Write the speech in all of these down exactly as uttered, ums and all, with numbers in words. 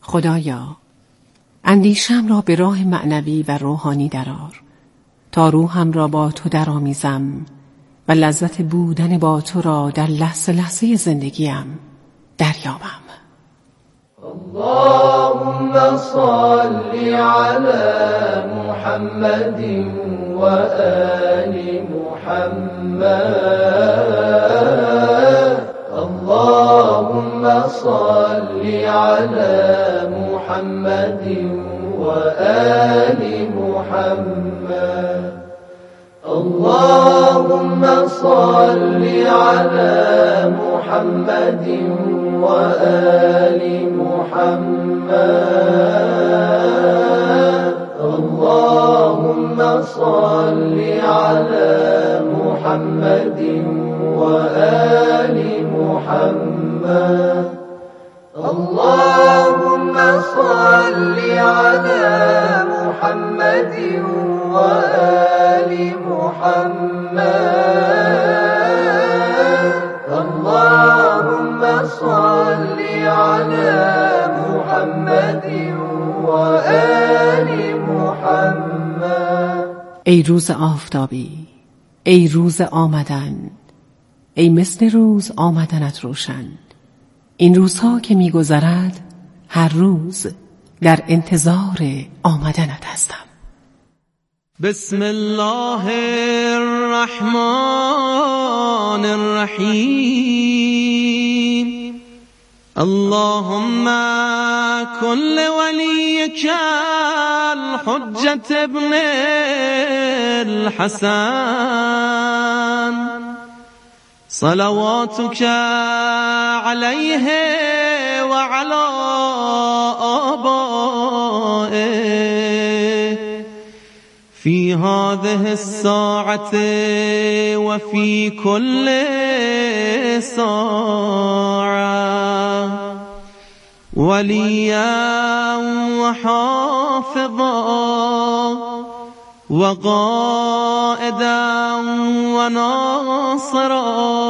خدایا، اندیشم را به راه معنوی و روحانی درآر تا روحم را با تو درآمیزم و لذت بودن با تو را در لحظه لحظه زندگیم دریابم. اللهم صل على محمد و آل محمد. اللهم صل على محمد و آل محمد. اللهم صل على محمد و آل محمد. اللهم صل على محمد و آل محمد. اللهم صل على محمد و آل محمد. اللهم صل على محمد و آل محمد. ای روز آفتابی، ای روز آمدن، ای مثل روز آمدنت روشن. این روزها که می‌گذرد هر روز در انتظار آمدنت هستم. بسم الله الرحمن الرحیم. اللهم كل وليك الحجة ابن الحسن صلواتك عليه وعلى آبائه في هذه الساعة وفي كل ساعة وليا وحافظا وقائدا وناصرا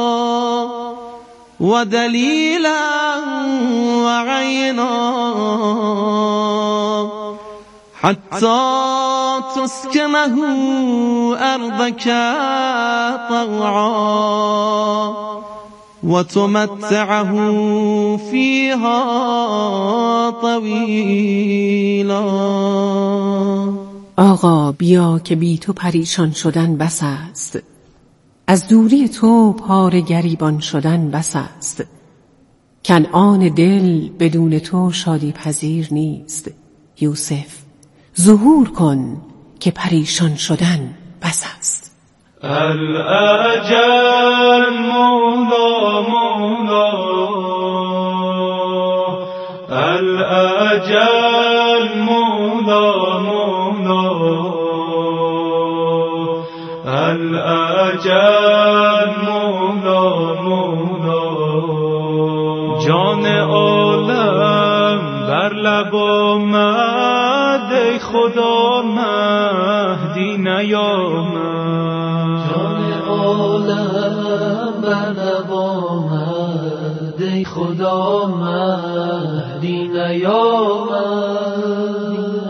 ودليلا وعينا حتى تسكنه أرضك طوعا وتمتعه فيها طويلا. آقا بیا که بی تو پریشان شدن بس است، از دوری تو پاره گریبان شدن بس است. کنعان دل بدون تو شادی پذیر نیست. یوسف ظهور کن که پریشان شدن بس است. الاجل مولا مولا، الاجل مولا مولا، الاجل مولا مولا. جان عالم بر لب آمد، ای خدا مهدی نیامد. جان عالم بر لب آمد، ای خدا مهدی نیامد.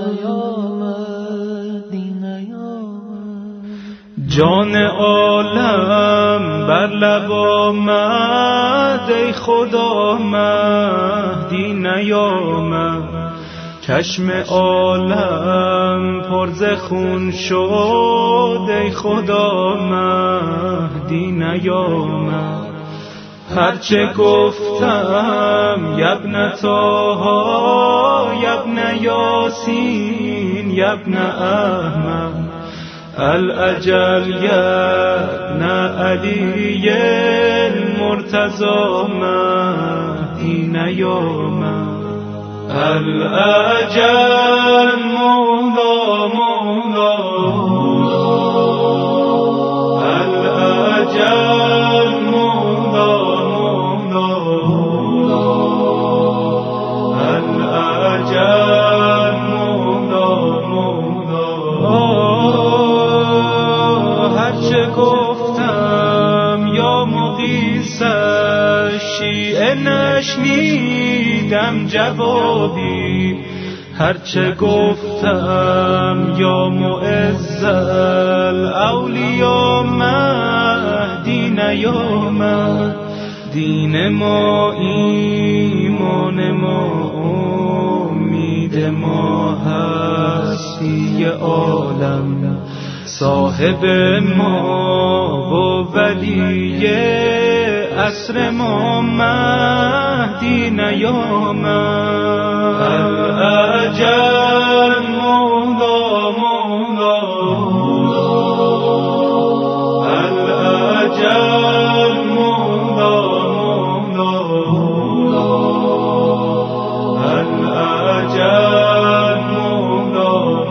جان عالم بر لب آمد، ای خدا مهدی نیامد. چشم عالم پر ز خون شد، ای خدا مهدی نیامد. هرچه گفتم یبن طاها، یبن یاسین، یبن احمد. الاجل یبن علی المرتضی مهدی نیامد. الاجل مولا مولا، الاجل مولا مولا، الاجل مولا مولا. هرچه گفتم یا مغیث شیعه نشنید، میدم جوابی، هرچه گفتم یا معزل اولیا مهدی نیامد. دین ما ایمان ما امید ما هستی عالم، صاحب ما و ولی عصر ما مهدی نیامد. الاجل مولا مولا الاجل مولا مولا الاجل مولا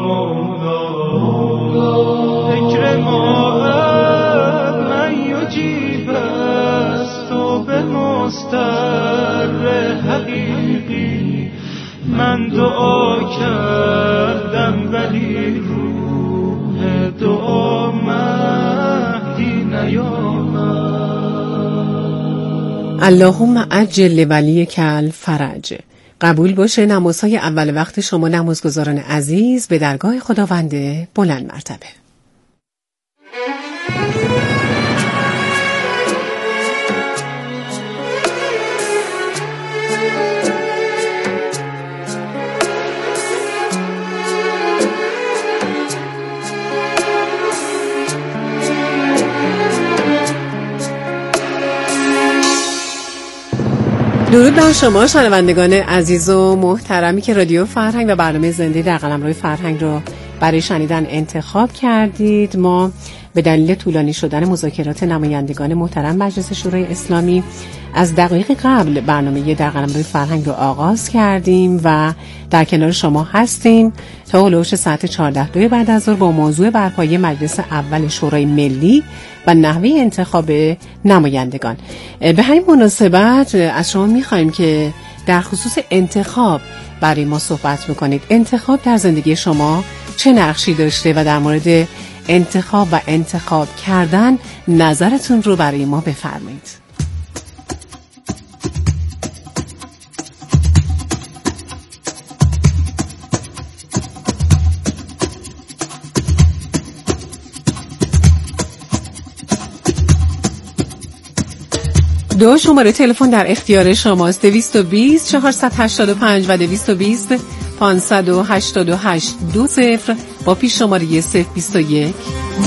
مولا فکر ما من یجیب است و به مستر حقیقی من دعا کردم ولی روح دعا مهدی نیامد. اللهم عجل ولیک الفرج. قبول باشه نمازهای اول وقت شما نمازگزاران عزیز به درگاه خداوند بلند مرتبه. درود بر شما شنوندگان عزیز و محترمی که رادیو فرهنگ و برنامه زنده در قلمرو فرهنگ رو برای شنیدن انتخاب کردید. ما به دلیل طولانی شدن مذاکرات نمایندگان محترم مجلس شورای اسلامی از دقایق قبل برنامه در قلمرو فرهنگ رو آغاز کردیم و در کنار شما هستیم تا هلوش ساعت چهارده دو بعد از ظهر با موضوع برپایی مجلس اول شورای ملی و نحوه انتخاب نمایندگان. به همین مناسبت از شما می‌خوایم که در خصوص انتخاب برای ما صحبت بکنید. انتخاب در زندگی شما چه نقشی داشته و در مورد انتخاب و انتخاب کردن نظرتون رو برای ما بفرمایید. دو شماره تلفن در اختیار شماست: دویست و بیست چهارصد و هشتاد و پنج و دویست و بیست پانصد و هشتاد و هشت دو صفر با پیش شماره صفر بیست و یک.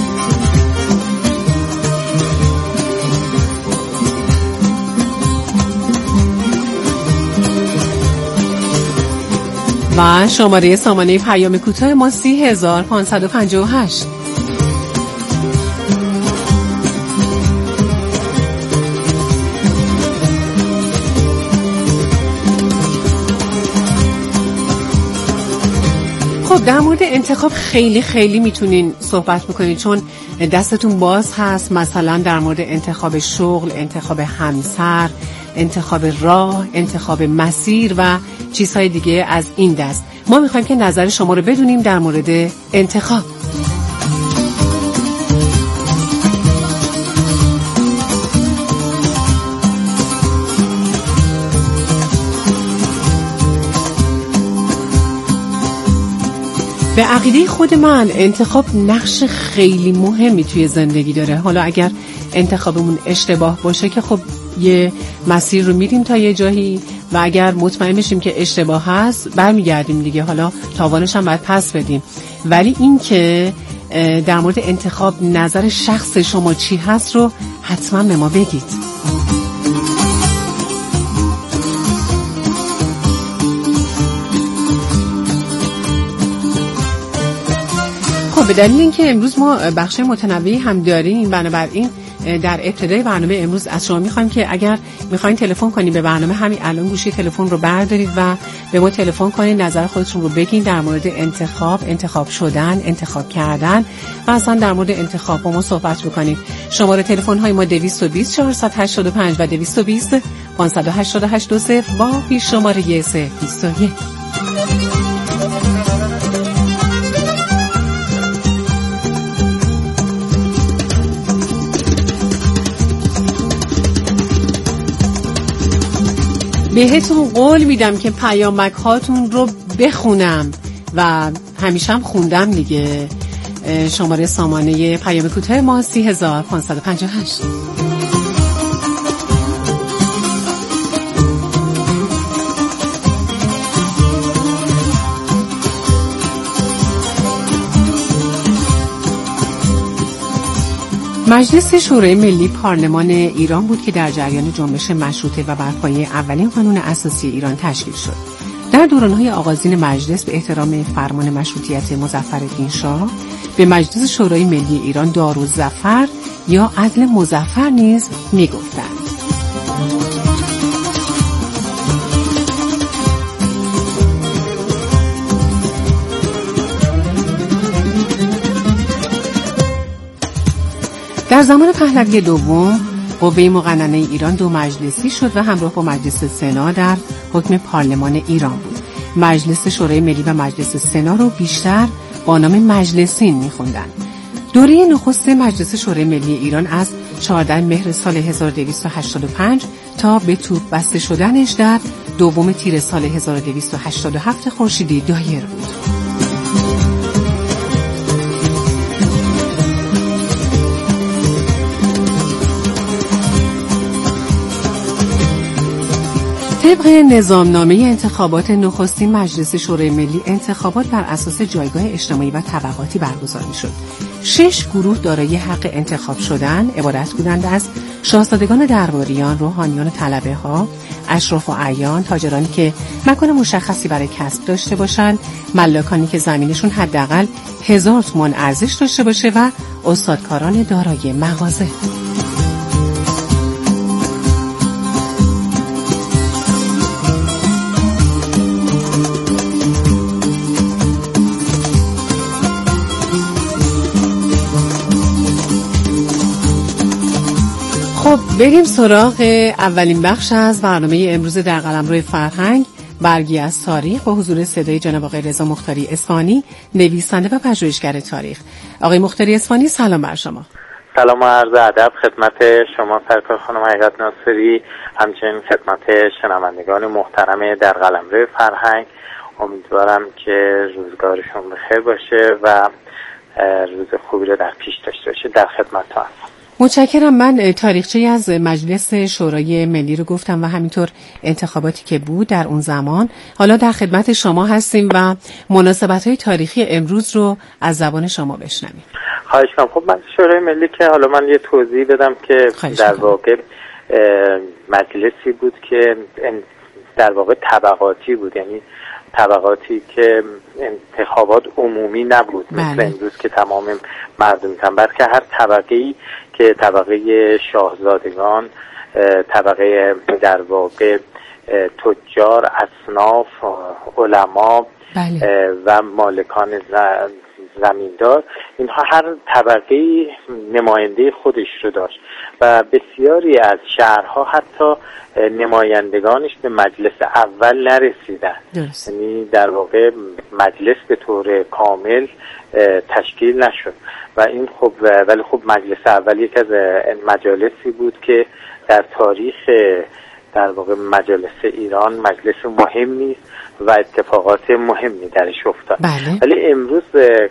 و شماره سامانه پیام کوتاه ما سی هزار پانصد و پنجاه و هشت. خب در مورد انتخاب خیلی خیلی میتونین صحبت بکنید چون دستتون باز هست. مثلا در مورد انتخاب شغل، انتخاب همسر، انتخاب راه، انتخاب مسیر و چیزهای دیگه از این دست. ما میخوایم که نظر شما رو بدونیم در مورد انتخاب. به عقیده خود من انتخاب نقش خیلی مهمی توی زندگی داره. حالا اگر انتخابمون اشتباه باشه که خب یه مسیر رو میریم تا یه جایی و اگر مطمئن بشیم که اشتباه هست برمیگردیم دیگه، حالا تاوانش هم باید پس بدیم. ولی این که در مورد انتخاب نظر شخص شما چی هست رو حتما به ما بگید. به دلیل اینکه امروز ما بخش متنوعی هم داریم، بنابراین در ابتدای برنامه امروز از شما میخوایم که اگر میخواین تلفن کنید به برنامه همین الان گوشی تلفن رو بردارید و به ما تلفن کنید، نظر خودتون رو بگین در مورد انتخاب، انتخاب شدن، انتخاب کردن و اصلا در مورد انتخاب با ما صحبت بکنید. شماره تلفن های ما دویست و بیست چهارصد و هشتاد و پنج و دویست و بیست پانصد و هشتاد و هشت دو صفر با پیش شماره صفر بیست و یک. بهتون قول میدم که پیامک هاتون رو بخونم و همیشه هم خوندم دیگه. شماره سامانه پیام کوتاه ما سی هزار پانصد و پنجاه و هشت. مجلس شورای ملی پارلمان ایران بود که در جریان جنبش مشروطه و بر پایه اولین قانون اساسی ایران تشکیل شد. در دوران‌های آغازین مجلس به احترام فرمان مشروطیت مظفرالدین شاه به مجلس شورای ملی ایران دارالظفر یا عدل مظفر نیز می‌گفتند. در زمان پهلوی دوم قوه مقننه ایران دو مجلسی شد و همراه با مجلس سنا در حکم پارلمان ایران بود. مجلس شورای ملی و مجلس سنا رو بیشتر با نام مجلسین می‌خوندند. دوره نخست مجلس شورای ملی ایران از چهاردهم مهر سال هزار و دویست و هشتاد و پنج تا به توپ بسته شدنش در دوم تیر سال هزار و دویست و هشتاد و هفت خورشیدی دایر بود. طبق نظامنامه انتخابات نخستین مجلس شورای ملی انتخابات بر اساس جایگاه اجتماعی و طبقاتی برگزار می‌شد. شش گروه دارای حق انتخاب شدن عبارت بودند از شاهزادگان درباریان، روحانیان، طلبه‌ها، اشراف و اعیان، تاجرانی که مکان مشخصی برای کسب داشته باشند، ملاکانی که زمینشون حداقل هزار تومان ارزش داشته باشه و استادکاران دارای مغازه. خب بریم سراغ اولین بخش از برنامه امروز در قلمرو فرهنگ، برگی از تاریخ، با حضور صدای جناب آقای رضا مختاری اصفهانی، نویسنده و پژوهشگر تاریخ. آقای مختاری اصفهانی سلام بر شما. سلام و عرض ادب خدمت شما سرکار خانم حقیقت ناصری، همچنین خدمت شنوندگان محترم در قلمرو فرهنگ. امیدوارم که روزگارشون بخیر باشه و روز خوبی رو در پیش داشته باشه. در خدمتتون هستم. متشکرم. من تاریخچه‌ای از مجلس شورای ملی رو گفتم و همینطور انتخاباتی که بود در اون زمان. حالا در خدمت شما هستیم و مناسبت‌های تاریخی امروز رو از زبان شما بشنویم. خواهش می‌کنم. خب مجلس شورای ملی که حالا من یه توضیح بدم که در واقع مجلسی بود که در واقع طبقاتی بود، یعنی طبقاتی که انتخابات عمومی نبود مثل بله. امروز که تمام مردم میتونن، بلکه هر طبقه‌ای که طبقه شاهزادگان، طبقه در واقع تجار، اصناف، علما بله. و مالکان زمیندار، اینها هر طبقه‌ای نماینده خودش رو داشت و بسیاری از شهرها حتی نمایندگانش به مجلس اول نرسیدن، یعنی در واقع مجلس به طور کامل تشکیل نشد و این خب ولی خب مجلس اول یک از مجالسی بود که در تاریخ در واقع مجالس ایران مجلس مهمی و اتفاقات مهمی درش افتاد. بله. ولی امروز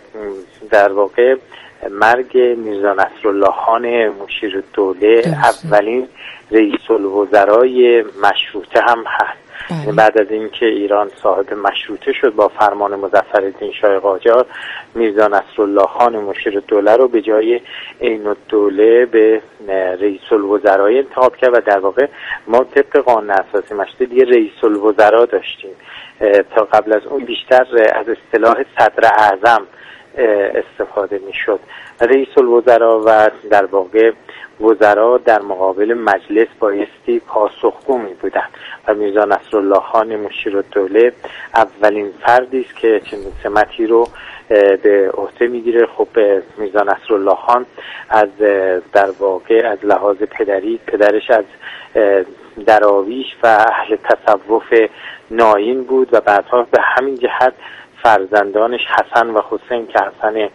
در واقع مرگ میرزا نصرالله خان مشیرالدوله اولین رئیس الوزرای مشروطه هم هست. بله. بعد از اینکه ایران صاحب مشروطه شد با فرمان مظفرالدین شاه قاجار، میرزا نصرالله خان مشیرالدوله رو به جای عین الدوله به رئیس الوزرای انتخاب کرد و در واقع ما طبق قانون اساسی مشروطه دیگه رئیس الوزرا داشتیم. تا قبل از اون بیشتر از اصطلاح صدر اعظم استفاده میشد. رئیس الوزرا و در واقع وزرا در مقابل مجلس بایستی پاسخگو می بودند و میرزا نصرالله خان مشیرالدوله اولین فردی است که چنین سمتی رو به عهده میگیره. خب میرزا نصرالله خان از در واقع از لحاظ پدری، پدرش از دراویش و اهل تصوف ناین بود و بعدها به همین جهت فرزندانش حسن و حسین که حسن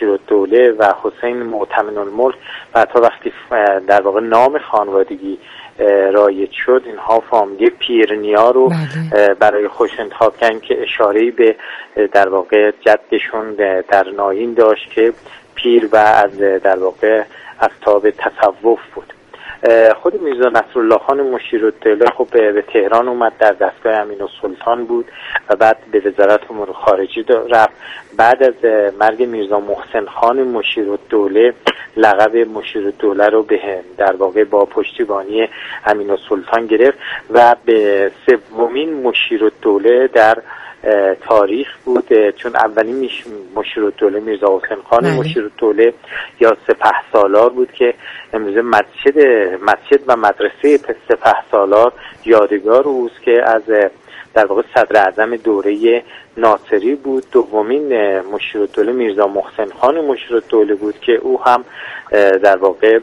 مشیرالدوله و حسین مؤتمن الملک بعدها وقتی در واقع نام خانوادگی رایج شد اینها فامیلی پیرنیا رو بله. برای خوش انتخاب کردن که اشاره‌ای به در واقع جدشون در ناین داشت که پیر و از در واقع اصحاب تصوف بود. خود میرزا نصرالله خان مشیرالدوله خب به تهران اومد، در دستگاه امین‌السلطان بود و بعد به وزارت امور خارجه رفت. بعد از مرگ میرزا محسن خان مشیرالدوله لقب مشیرالدوله رو به در واقع با پشتیبانی امین‌السلطان گرفت و به سومین مشیرالدوله در تاریخ بود، چون اولین مشیرالدوله میرزا حسین خان مشیرالدوله یا سپهسالار بود که امروز مسجد مسجد و مدرسه سپهسالار یادگار اوست که از در واقع صدر اعظم دوره ناصری بود. دومین مشیرالدوله میرزا محسن خان مشیرالدوله بود که او هم در واقع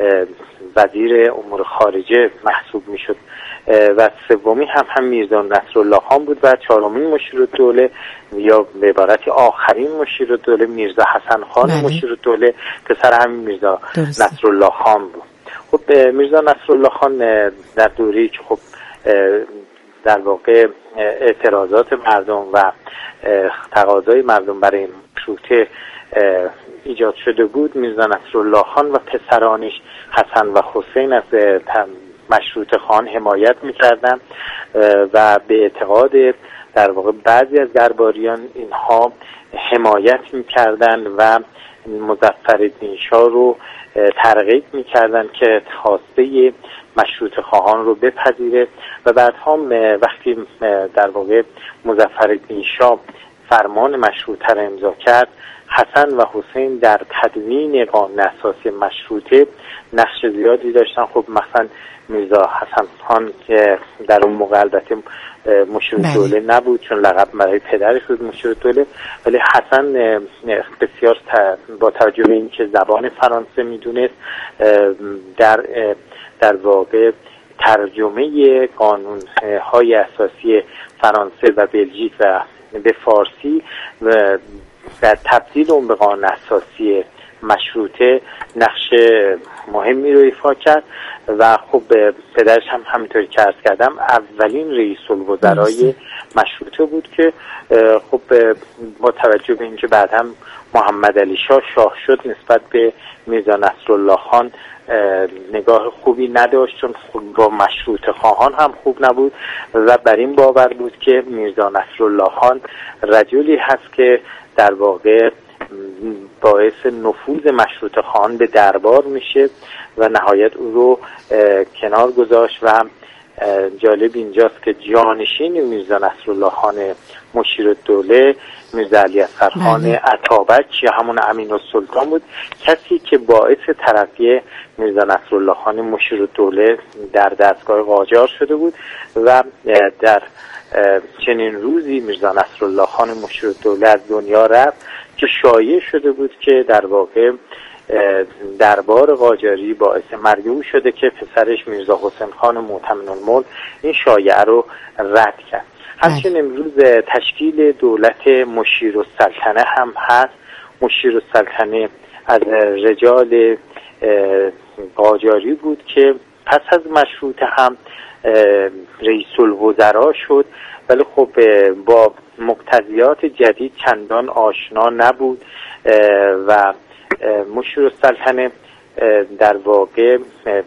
وزیر امور خارجه محسوب میشد و سومی هم هم میرزا نصرالله خان بود و چهارمین مشیرالدوله یا به عبارتی آخرین مشیرالدوله میرزا حسن خان مشیرالدوله پسر همین میرزا نصرالله خان بود. خب میرزا نصرالله خان در دوره‌ای که خب در واقع اعتراضات مردم و تقاضای مردم برای مشروطه ایجاد شده بود، میرزا نصرالله خان و پسرانش حسن و حسین از مشروطه خان حمایت میکردن و به اعتقاد در واقع بعضی از درباریان اینها حمایت میکردن و مظفرالدین شاه رو ترغیب میکردن که خواسته مشروطه خواهان رو بپذیره و بعد هم وقتی در واقع مظفرالدین شاه فرمان مشروطه را امضا کرد، حسن و حسین در تدوین قانون اساسی مشروطه نقش زیادی داشتن. خب مثلا میرزا حسن خان که در اون موقع البته مشیرالدوله نبود چون لقب برای پدرش بود مشیرالدوله، ولی حسن بسیار با توجه به اینکه زبان فرانسه میدونست در در واقع ترجمه قانون های اساسی فرانسه و بلژیک و به فارسی و در تبدیل اون به قانون اساسی مشروطه نقش مهمی رو ایفا کرد و خب پدرش هم همینطوری که عرض کردم اولین رئیس الوزرای مشروطه بود که خب با توجه به اینکه بعد هم محمد علی شاه شاه شد نسبت به میرزا نصرالله خان نگاه خوبی نداشت، چون با مشروطه خواهان هم خوب نبود و بر این باور بود که میرزا نصرالله خان رجلی هست که در واقع باعث نفوذ مشروطه خواهان به دربار میشه و نهایت او رو کنار گذاشت و جالب اینجاست که جانشین میرزا نصرالله خان مشیرالدوله میرزا علی اصغرخان عطابک یا همون امین‌السلطان بود، کسی که باعث ترقی میرزا نصرالله خان مشیرالدوله در دستگاه قاجار شده بود و در چنین روزی میرزا نصرالله خان مشیرالدوله از دنیا رفت که شایع شده بود که در واقع دربار قاجاری باعث مرگ او شده که پسرش میرزا حسین خان معتمن الملک این شایعه رو رد کرد. همچنین امروز تشکیل دولت مشیرالسلطنه هم هست. مشیرالسلطنه از رجال قاجاری بود که پس از مشروطه هم رئیس الوزراء شد، ولی خب با مقتضیات جدید چندان آشنا نبود و مشیرالسلطنه در واقع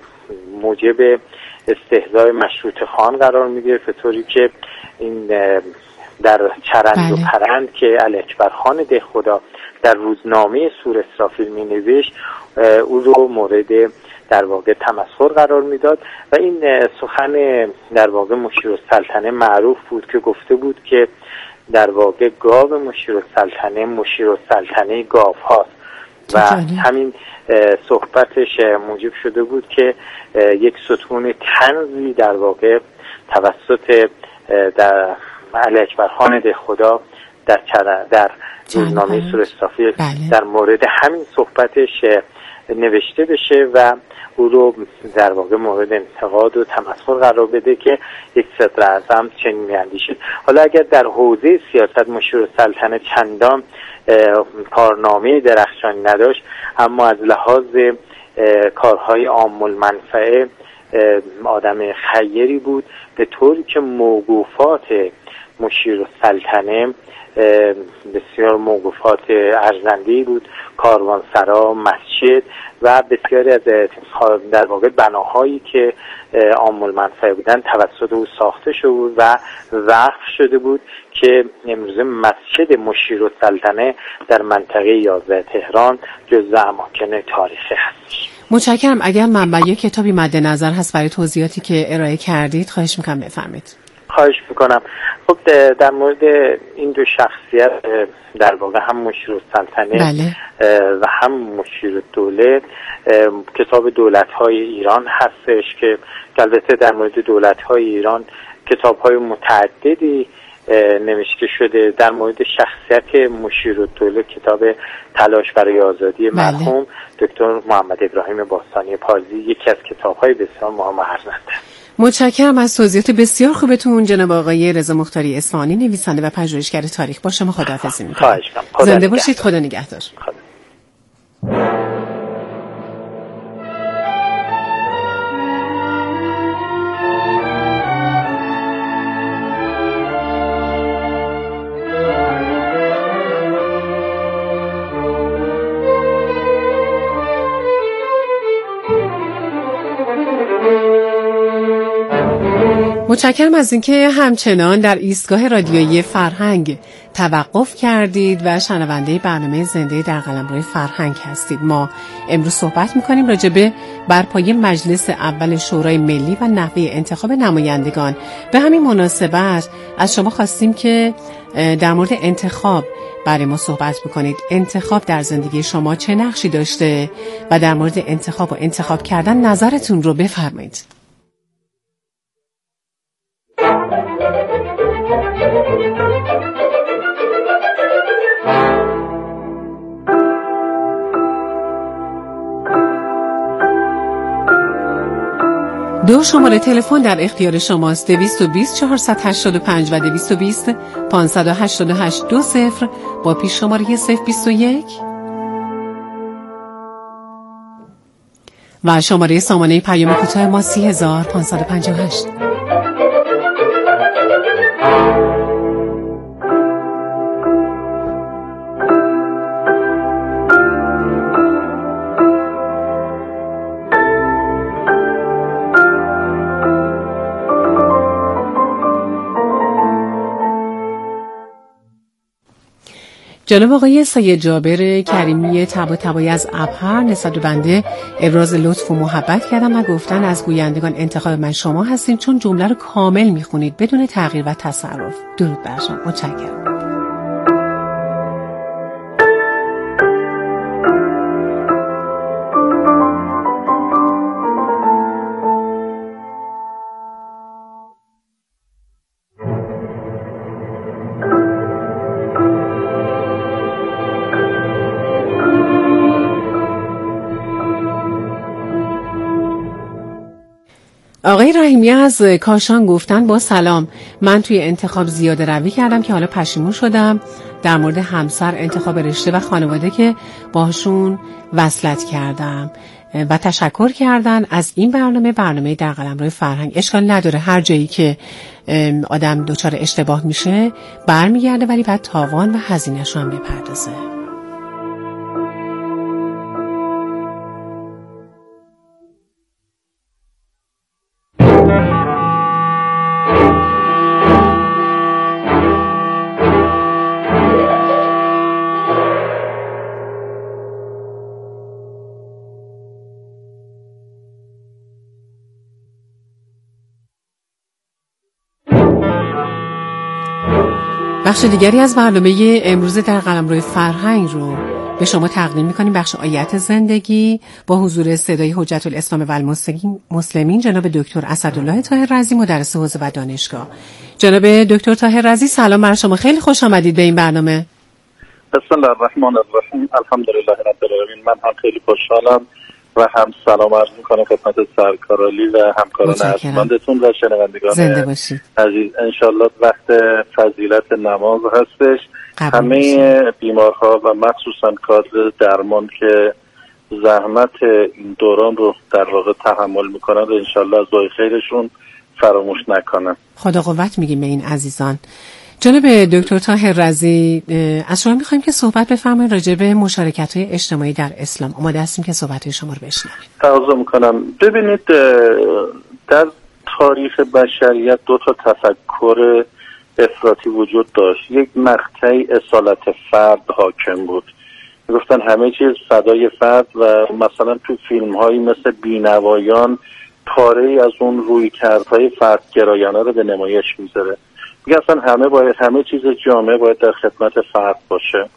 موجب استهزای مشروطه خان قرار میگیره، به طوری که این در چرند و پرند که علی اکبر خان دهخدا در روزنامه سور اسرافیل می نوشت او رو مورد در واقع تمسخر قرار میداد و این سخن در واقع مشیرالسلطنه معروف بود که گفته بود که در واقع گاو مشیرالسلطنه مشیرالسلطنه گاو هاست و همین صحبتش موجب شده بود که یک ستون طنزی در واقع توسط در علی اکبر خان دهخدا در در روزنامه سور اسرافیل در مورد همین صحبتش نوشته بشه و او رو در واقع مورد انتقاد و تمسخر قرار بده که یک صدر اعظم چنین می‌اندیشه. حالا اگر در حوزه سیاست مشیرالسلطنه چندان کارنامه درخشانی نداشت، اما از لحاظ کارهای عام المنفعه آدم خیری بود، به طوری که موقوفات مشیرالسلطنه بسیار موقوفات ارزنده‌ای بود، کاروانسرا، مسجد و بسیاری از در واقع بناهایی که عام المنفعه بودن توسط او ساخته شده بود و وقف شده بود که امروزه مسجد مشیرالسلطنه در منطقه یازده تهران جزو اماکن تاریخی هستش. متشکرم. اگر منبع کتابی مد نظر هست برای توضیحاتی که ارائه کردید خواهش میکنم بفرمایید. خواهش میکنم. خب در مورد این دو شخصیت در واقع هم مشیرالسلطنه بله. و هم مشیرالدوله کتاب دولت‌های ایران هستش که البته در مورد دولت‌های ایران کتاب‌های متعددی نوشته شده. در مورد شخصیت مشیرالدوله کتاب تلاش برای آزادی مرحوم بله. دکتر محمد ابراهیم باستانی پارسی یکی از کتاب‌های بسیار مهم و ارزنده. متشکرم از توضیحات بسیار خوبتون جناب آقای رضا مختاری اصفهانی، نویسنده و پژوهشگر تاریخ. با شما خداحافظی می‌کنم. خواهش می‌کنم. زنده باشید. خدا نگهدار. خدا. متشکرم از اینکه همچنان در ایستگاه رادیویی فرهنگ توقف کردید و شنونده برنامه زنده در قلمرو فرهنگ هستید. ما امروز صحبت می‌کنیم راجع به برپایی مجلس اول شورای ملی و نحوه انتخاب نمایندگان. به همین مناسبت از شما خواستیم که در مورد انتخاب برای ما صحبت بکنید. انتخاب در زندگی شما چه نقشی داشته و در مورد انتخاب و انتخاب کردن نظرتون رو بفرمایید. دو شماره تلفن در اختیار شماست: دویست و بیست چهارصد و هشتاد و پنج و دویست و بیست پانصد و هشتاد و هشت دو صفر با پیش شماره صفر بیست و یک و شماره سامانه پیام کوتاه ما سی هزار پانصد و پنجاه و هشت. جناب آقای سید جابر کریمی طباطبایی از ابهر نسبت به بنده ابراز لطف و محبت کردن و گفتن از گویندگان انتخاب من شما هستین چون جمله رو کامل میخونید بدون تغییر و تصرف. درود بر شما. متشکرم. آقای رحیمی از کاشان گفتن با سلام، من توی انتخاب زیاده روی کردم که حالا پشیمون شدم در مورد همسر، انتخاب رشته و خانواده که باهاشون وصلت کردم و تشکر کردن از این برنامه برنامه در قلمرو فرهنگ. اشکال نداره، هر جایی که آدم دچار اشتباه میشه برمیگرده ولی بعد تاوان و هزینه‌اش رو هم بپردازه. بخش دیگری از برنامه امروز در قلمرو فرهنگ رو به شما تقدیم می‌کنیم. بخش آیت زندگی با حضور صدای حجت الاسلام و المسلمین جناب دکتر اسدالله طاهر رضی، مدرس حوزه و دانشگاه. جناب دکتر طاهر رضی سلام بر شما، خیلی خوش آمدید به این برنامه. بسم الله الرحمن الرحیم. الحمدلله رب العالمین. من هم خیلی خوشحالم و هم سلام عرض می‌کنم خدمت سرکار علی و همکاران ارجمندتون و شنوندگان عزیز. انشالله وقت فضیلت نماز هستش. همه بیمارها و مخصوصا کادر درمان که زحمت این دوران رو در واقع تحمل میکنن و انشالله از دعای خیرشون فراموش نکنن. خدا قوت میگیم به این عزیزان. جناب دکتر طاهر رضی، از شما میخوایم که صحبت بفرمایید راجع به مشارکت‌های اجتماعی در اسلام. آماده هستیم که صحبت‌های شما رو بشنویم. تقاضا میکنم. ببینید در تاریخ بشریت دو تا تفکر افراطی وجود داشت. یک مقطعی اصالت فرد حاکم بود، گفتن همه چیز فدای فرد و مثلا تو فیلم‌هایی مثل بینوایان پاره‌ای از اون رویکردهای فردگرایانه رو به نمایش میذاره. میگه اصلا همه باید همه چیز جامعه باید در خدمت فرد باشه.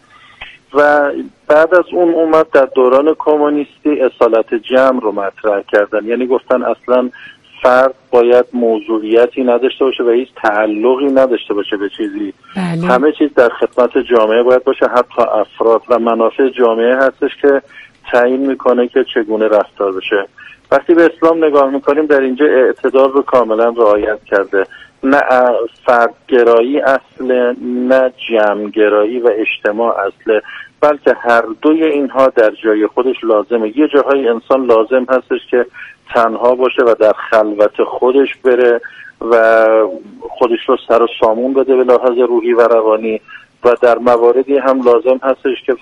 و بعد از اون اومد در دوران کمونیستی اصالت جمع رو مطرح کردن، یعنی گفتن اصلا فرد باید موضوعیتی نداشته باشه و هیچ تعلقی نداشته باشه به چیزی. بله. همه چیز در خدمت جامعه باید باشه، حتی افراد و منافع جامعه هستش که تعیین میکنه که چگونه رفتار بشه. وقتی به اسلام نگاه میکنیم در اینجا اعتدال رو کاملا رعایت کرده. نه فردگرایی اصله، نه جمعگرایی و اجتماع اصله، بلکه هر دوی اینها در جای خودش لازمه. یه جاهای انسان لازم هستش که تنها باشه و در خلوت خودش بره و خودش رو سر و سامون بده به لحاظ روحی و روانی، و در مواردی هم لازم هستش که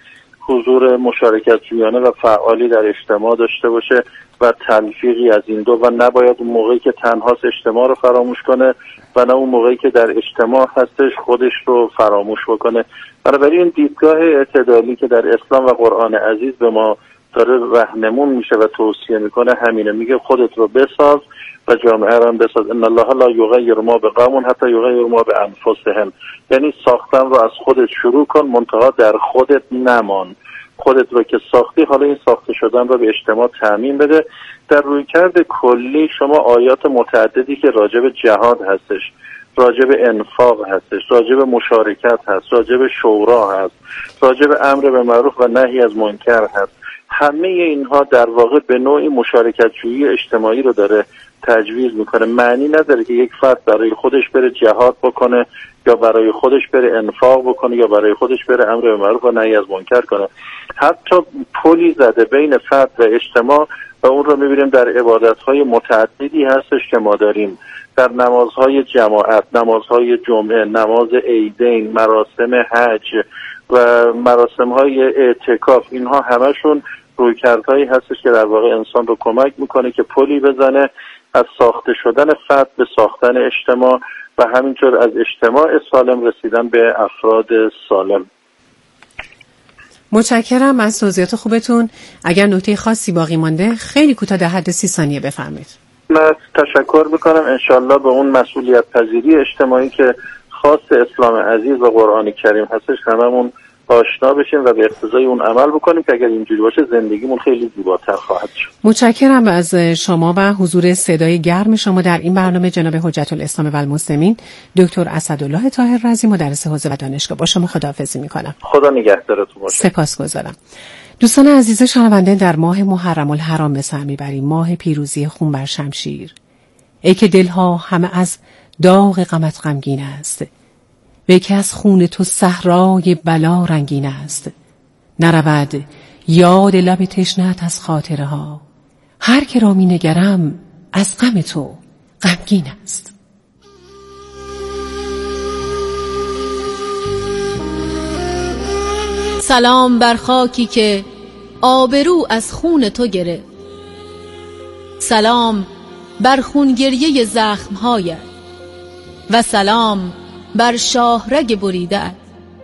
حضور مشارکت جویانه و فعالی در اجتماع داشته باشه و تلفیقی از این دو، و نباید اون موقعی که تنهاست اجتماع رو فراموش کنه و نه اون موقعی که در اجتماع هستش خودش رو فراموش بکنه. بنابراین دیدگاه اعتدالی که در اسلام و قرآن عزیز به ما داره راهنمون میشه و توصیه میکنه همینه، میگه خودت رو بساز و جامعه رو هم بساز. ان الله لا یغیر ما بقوم حتی یغیر ما بانفسهم، یعنی ساختن رو از خودت شروع کن، منتها در خودت نمان. خودت رو که ساختی حالا این ساخته شدن رو به اجتماع تأمین بده. در رویکرد کلی شما آیات متعددی که راجع به جهاد هستش، راجع به انفاق هستش، راجع به مشارکت هست، راجع به شورا هست، راجع به امر به معروف و نهی از منکر هست، همه اینها در واقع به نوعی مشارکت جویی اجتماعی رو داره تجویز میکنه. معنی نداره که یک فرد برای خودش بره جهاد بکنه یا برای خودش بره انفاق بکنه یا برای خودش بره امر به معروف و نهی از منکر کنه. حتی پلی زده بین فرد و اجتماع و اون رو میبینیم در عبادت‌های متعددی هستش که ما داریم، در نمازهای جماعت، نمازهای جمعه، نماز عیدین، مراسم حج و مراسم‌های اعتکاف، اینها همشون رویکردهایی هستش که در واقع انسان رو کمک میکنه که پلی بزنه از ساخته شدن فرد به ساختن اجتماع و همینطور از اجتماع سالم رسیدن به افراد سالم. متشکرم از توضیحات خوبتون. اگر نکته خاصی باقی مانده خیلی کوتاه در حد سی ثانیه بفرمایید. من تشکر میکنم. انشالله به اون مسئولیت پذیری اجتماعی که خاص اسلام عزیز و قرآن کریم هستش هممون آشنا بشیم و به اقتضای اون عمل بکنیم که اگر اینجوری باشه زندگیمون خیلی زیباتر خواهد شد. متشکرم از شما و حضور صدای گرم شما در این برنامه جناب حجت الاسلام و المسلمین دکتر اسدالله طاهر رضی، مدرس حوزه و دانشگاه. با شما خداحافظی میکنم. خدا نگهدارتون باشه. سپاسگزارم. دوستان عزیز شنونده، در ماه محرم الحرام به سر میبریم، ماه پیروزی خون بر شمشیر. ای که دلها همه از داغ غمت غمگین است، و که از خون تو صحرای بلا رنگین است. نرود یاد لب تشنه‌ات از خاطره ها، هر که را می نگرم از غم تو غمگین است. سلام بر خاکی که آبرو از خون تو گرفت، سلام بر خونگریه زخم‌هایت و سلام بر شاهرگ بریده‌ات.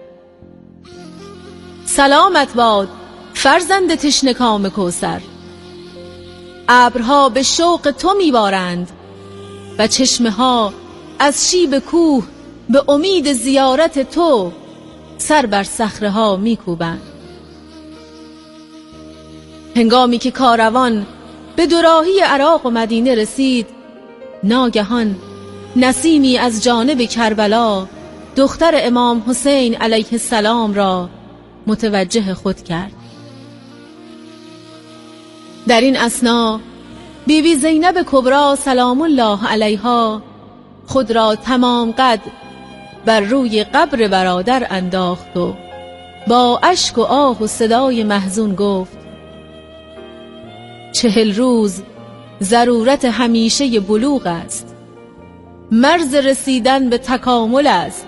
سلامت باد فرزند تشنه‌کام کوثر، ابرها به شوق تو میبارند و چشمه‌ها از شیب کوه به امید زیارت تو سر بر صخره‌ها میکوبند. هنگامی که کاروان به دوراهی عراق و مدینه رسید، ناگهان نسیمی از جانب کربلا دختر امام حسین علیه السلام را متوجه خود کرد. در این اثنا بیبی زینب کبری سلام الله علیها خود را تمام قد بر روی قبر برادر انداخت و با اشک و آه و صدای محزون گفت: چهل روز ضرورت همیشه بلوغ است. مرز رسیدن به تکامل است.